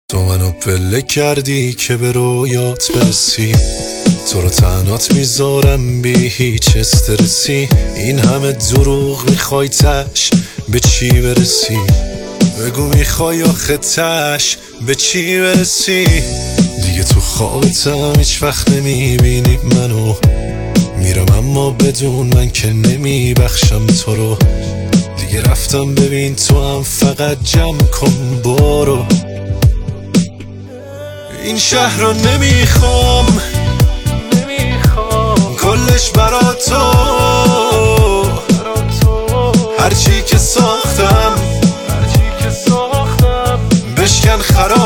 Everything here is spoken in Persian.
تو منو پله کردی که به رویات برسی، تو رو تنهات میذارم بی هیچ استرسی. این همه دروغ میخوای تش به چی برسی؟ بگو میخوای آخه تش به چی برسی؟ دیگه تو خوابتم هیچ وقت نمیبینی منو، میرم اما بدون من که نمیبخشم تو رو. دیگه رفتم ببین تو هم فقط جمع کن برو. این شهر رو نمیخوام کلش برا تو، هرچی که ساختم بشکن خراب